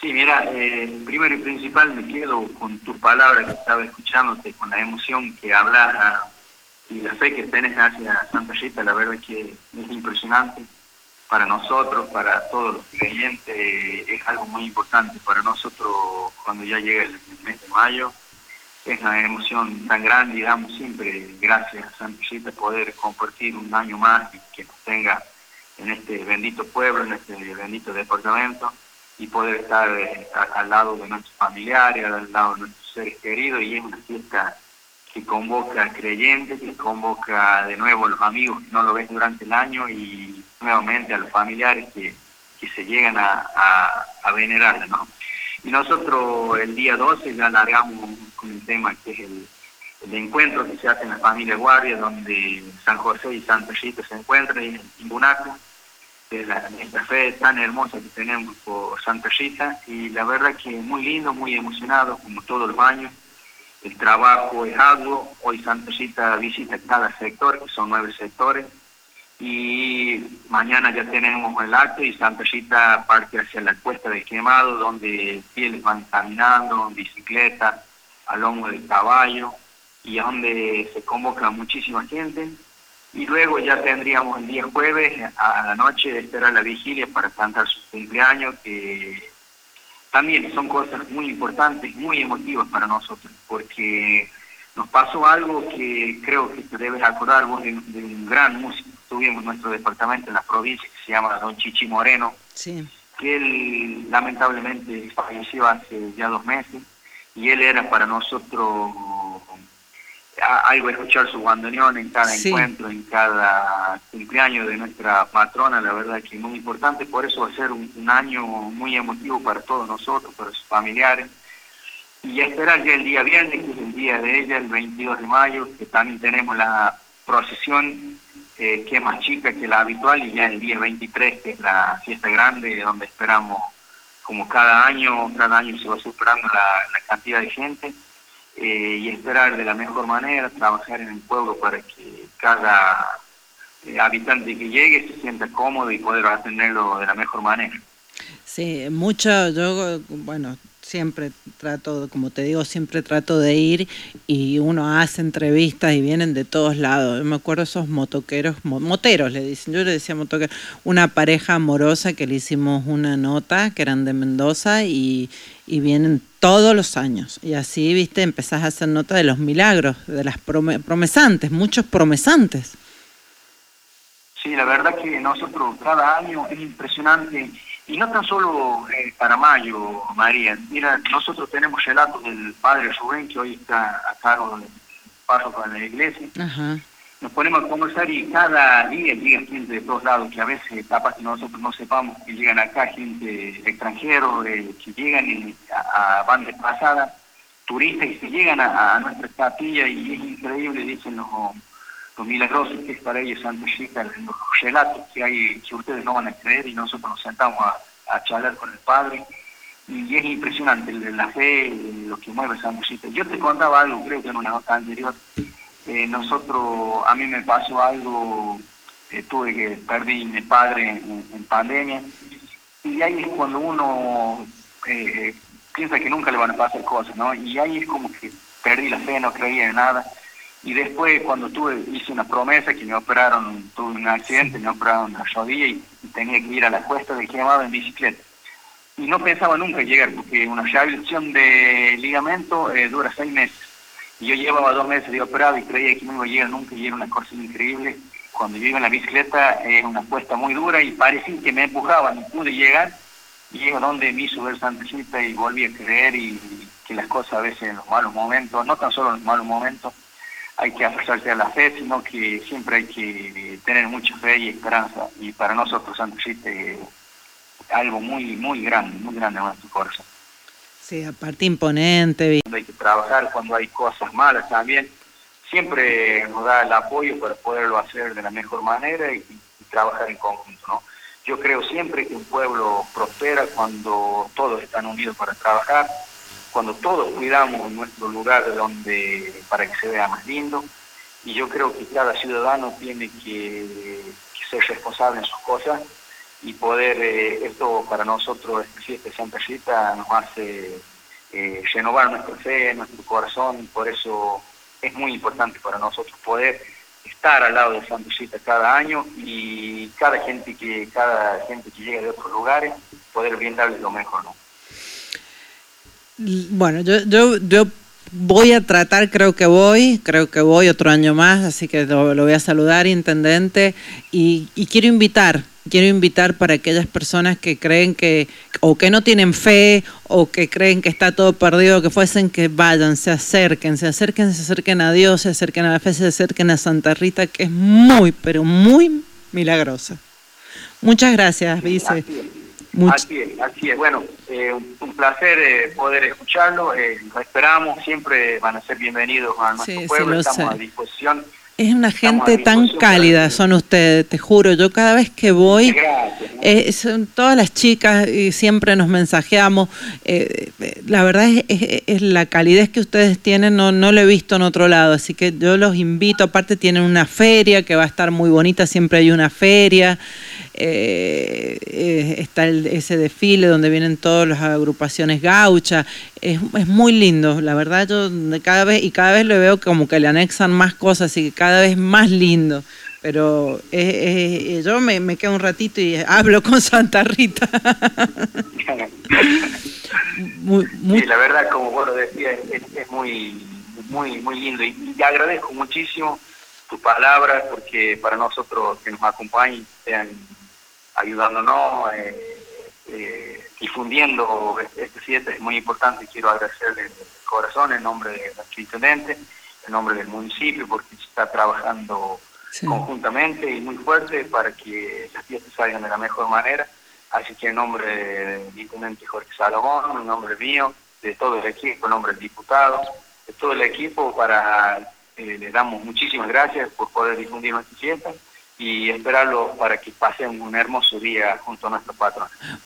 Sí, mira, primero y principal me quedo con tus palabras que estaba escuchándote, con la emoción que hablas y la fe que tenés hacia Santa Rita. La verdad que es impresionante para nosotros, para todos los creyentes, es algo muy importante para nosotros cuando ya llega el mes de mayo. Es una emoción tan grande y damos siempre gracias a Santa Rita poder compartir un año más y que nos tenga en este bendito pueblo, en este bendito departamento, y poder estar al lado de nuestros familiares, al lado de nuestros seres queridos. Y es una fiesta que convoca a creyentes, que convoca de nuevo a los amigos que no lo ves durante el año y nuevamente a los familiares que se llegan a venerarla, ¿no? Y nosotros el día 12 ya largamos con el tema que es el encuentro que se hace en la familia Guardia, donde San José y Santa Rita se encuentran en Imbunaco, de esta fe tan hermosa que tenemos por Santa Rita. Y la verdad que muy lindo, muy emocionado, como todos los años. El trabajo es arduo. Hoy Santa Rita visita cada sector, que son 9 sectores, y mañana ya tenemos el acto y Santa Rita parte hacia la Cuesta del Quemado, donde fieles van caminando en bicicleta, a lomo del caballo, y donde se convoca muchísima gente. Y luego ya tendríamos el día jueves a la noche esperar la vigilia para cantar su cumpleaños, que también son cosas muy importantes, muy emotivas para nosotros, porque nos pasó algo que creo que te debes acordar vos de un gran músico que tuvimos en nuestro departamento en la provincia, que se llama Don Chichi Moreno, Sí. que él lamentablemente falleció hace ya 2 meses, y él era para nosotros algo escuchar su bandoneón en cada Sí. encuentro, en cada cumpleaños de nuestra patrona. La verdad que es muy importante, por eso va a ser un año muy emotivo para todos nosotros, para sus familiares. Y esperar ya el día viernes, que es el día de ella, el 22 de mayo, que también tenemos la procesión, que es más chica que la habitual, y ya el día 23, que es la fiesta grande, donde esperamos, como cada año se va superando la cantidad de gente, y esperar de la mejor manera, trabajar en el pueblo para que cada habitante que llegue se sienta cómodo y poder atenderlo de la mejor manera. Sí, mucho, yo, bueno, siempre trato, como te digo, siempre trato de ir y uno hace entrevistas y vienen de todos lados. Yo me acuerdo esos motoqueros, moteros le dicen, yo le decía motoqueros, una pareja amorosa que le hicimos una nota, que eran de Mendoza y vienen todos los años. Y así, viste, empezás a hacer nota de los milagros, de las promesantes, muchos promesantes. Sí, la verdad que nosotros cada año es impresionante, y no tan solo para mayo, María. Mira, nosotros tenemos relatos del padre Rubén, que hoy está a cargo del párroco de la iglesia. Ajá. Nos ponemos a conversar y cada día llega gente de todos lados, que a veces capaz que nosotros no sepamos que llegan acá, gente extranjeros, que llegan y van de pasada, turistas, y se llegan a nuestra capilla, y es increíble, dicen los milagrosos que es para ellos Santa Rita, los relatos que hay, que ustedes no van a creer, y nosotros nos sentamos a charlar con el Padre, y es impresionante la fe, lo que mueve Santa Rita. Yo te contaba algo, creo que en una nota anterior, a mí me pasó algo, perdí a mi padre en pandemia, y ahí es cuando uno piensa que nunca le van a pasar cosas, ¿no? Y ahí es como que perdí la fe, no creía en nada. Y después, cuando hice una promesa, que tuve un accidente, me operaron la rodilla y tenía que ir a la Cuesta del Quemado en bicicleta. Y no pensaba nunca llegar, porque una rehabilitación de ligamento dura 6 meses. Y yo llevaba 2 meses de operado y creía que no iba a llegar nunca, y era una cosa increíble. Cuando yo iba en la bicicleta, es una cuesta muy dura y parecía que me empujaban, y pude llegar, y es donde me hizo ver Santa Rita y volví a creer, y que las cosas a veces en los malos momentos, no tan solo en los malos momentos, hay que aferrarse a la fe, sino que siempre hay que tener mucha fe y esperanza. Y para nosotros Santa Rita es algo muy grande en nuestro corazón. Sí, aparte imponente. Cuando hay que trabajar, cuando hay cosas malas también, siempre nos da el apoyo para poderlo hacer de la mejor manera y trabajar en conjunto, ¿no? Yo creo siempre que un pueblo prospera cuando todos están unidos para trabajar, cuando todos cuidamos nuestro lugar para que se vea más lindo. Y yo creo que cada ciudadano tiene que ser responsable en sus cosas y poder, esto para nosotros, esta fiesta de Santa Rita nos hace renovar nuestra fe, nuestro corazón, por eso es muy importante para nosotros poder estar al lado de Santa Rita cada año y cada gente que llega de otros lugares, poder brindarles lo mejor, ¿no? Bueno, yo voy a tratar, creo que voy otro año más, así que lo voy a saludar, intendente, y quiero invitar para aquellas personas que creen que, o que no tienen fe, o que creen que está todo perdido, que vayan, se acerquen a Dios, se acerquen a la fe, se acerquen a Santa Rita, que es muy, pero muy milagrosa. Muchas gracias, vice. Así es. Bueno, un placer poder escucharlo. Lo esperamos, siempre van a ser bienvenidos a nuestro pueblo. Estamos a disposición. Es una gente tan cálida, son ustedes, te juro. Yo cada vez que voy, son todas las chicas y siempre nos mensajeamos. La verdad es la calidez que ustedes tienen, no lo he visto en otro lado. Así que yo los invito. Aparte tienen una feria que va a estar muy bonita, siempre hay una feria. Está ese desfile donde vienen todas las agrupaciones gauchas. Es muy lindo, la verdad. Yo cada vez lo veo como que le anexan más cosas y cada vez más lindo. Pero yo me quedo un ratito y hablo con Santa Rita. Sí, la verdad, como vos lo decías, es muy lindo y te agradezco muchísimo tus palabras, porque para nosotros que nos acompañen, sean ayudándonos, difundiendo este fiesta es muy importante. Quiero agradecerle de corazón en nombre de nuestro intendente, en nombre del municipio, porque se está trabajando conjuntamente y muy fuerte para que las fiestas salgan de la mejor manera. Así que en nombre del intendente Jorge Salomón, en nombre mío, de todo el equipo, en nombre del diputado, de todo el equipo, le damos muchísimas gracias por poder difundir nuestra fiesta y esperarlo para que pasen un hermoso día junto a nuestro patrón.